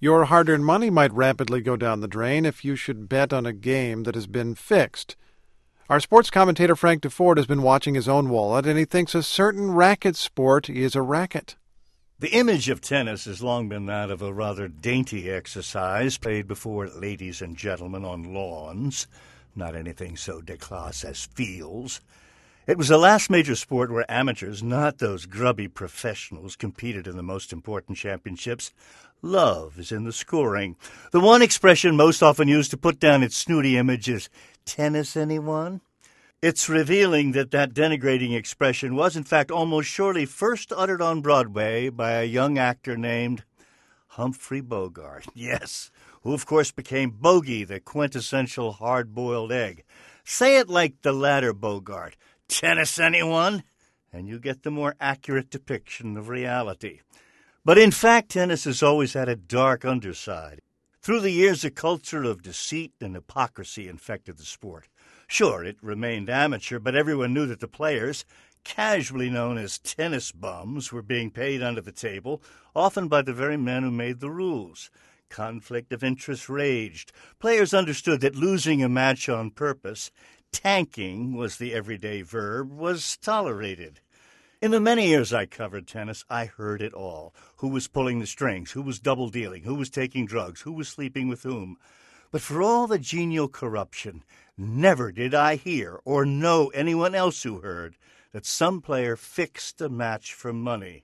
Your hard-earned money might rapidly go down the drain if you should bet on a game that has been fixed. Our sports commentator Frank DeFord has been watching his own wallet, and he thinks a certain racket sport is a racket. The image of tennis has long been that of a rather dainty exercise played before ladies and gentlemen on lawns, not anything so déclassé as fields. It was the last major sport where amateurs, not those grubby professionals, competed in the most important championships. Love is in the scoring. The one expression most often used to put down its snooty image is, "Tennis, anyone?" It's revealing that denigrating expression was, in fact, almost surely first uttered on Broadway by a young actor named Humphrey Bogart. Yes, who, of course, became Bogey, the quintessential hard-boiled egg. Say it like the latter Bogart. "Tennis, anyone?" And you get the more accurate depiction of reality. But in fact, tennis has always had a dark underside. Through the years, a culture of deceit and hypocrisy infected the sport. Sure, it remained amateur, but everyone knew that the players, casually known as tennis bums, were being paid under the table, often by the very men who made the rules. Conflict of interest raged. Players understood that losing a match on purpose, tanking was the everyday verb, was tolerated. In the many years I covered tennis, I heard it all. Who was pulling the strings, who was double-dealing, who was taking drugs, who was sleeping with whom. But for all the genial corruption, never did I hear or know anyone else who heard that some player fixed a match for money.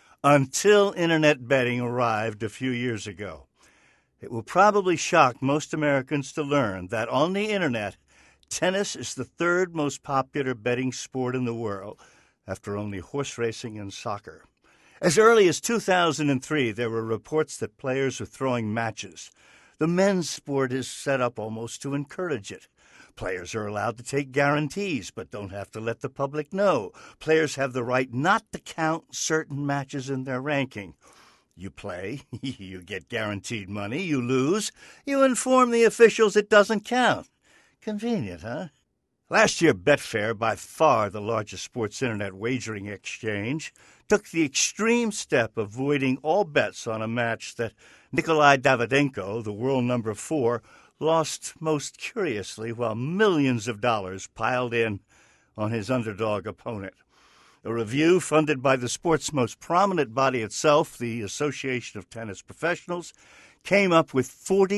Until Internet betting arrived a few years ago. It will probably shock most Americans to learn that on the Internet, tennis is the third most popular betting sport in the world, after only horse racing and soccer. As early as 2003, there were reports that players were throwing matches. The men's sport is set up almost to encourage it. Players are allowed to take guarantees, but don't have to let the public know. Players have the right not to count certain matches in their ranking. You play, you get guaranteed money, you lose, you inform the officials it doesn't count. Convenient, huh? Last year, Betfair, by far the largest sports internet wagering exchange, took the extreme step of voiding all bets on a match that Nikolai Davydenko, the world number 4, lost most curiously while millions of dollars piled in on his underdog opponent. A review funded by the sport's most prominent body itself, the Association of Tennis Professionals, came up with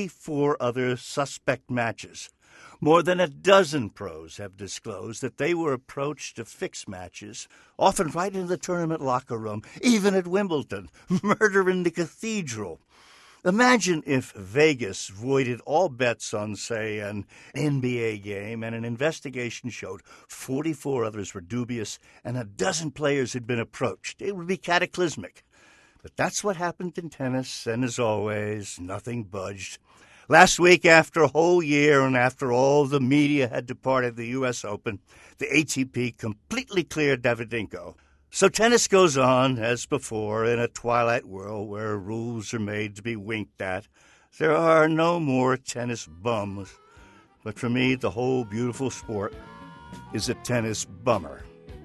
44 other suspect matches. More than a dozen pros have disclosed that they were approached to fix matches, often right in the tournament locker room, even at Wimbledon, murder in the cathedral. Imagine if Vegas voided all bets on, say, an NBA game, and an investigation showed 44 others were dubious and a dozen players had been approached. It would be cataclysmic. But that's what happened in tennis, and as always, nothing budged. Last week, after a whole year and after all the media had departed the U.S. Open, the ATP completely cleared Davydenko. So tennis goes on, as before, in a twilight world where rules are made to be winked at. There are no more tennis bums. But for me, the whole beautiful sport is a tennis bummer.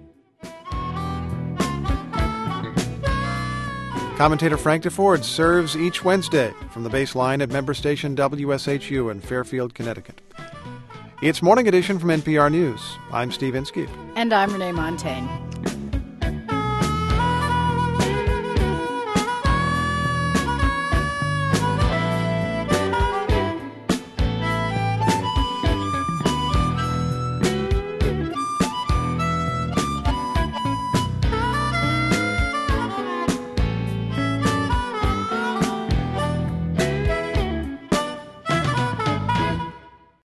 Commentator Frank DeFord serves each Wednesday from the baseline at member station WSHU in Fairfield, Connecticut. It's Morning Edition from NPR News. I'm Steve Inskeep. And I'm Renee Montaigne.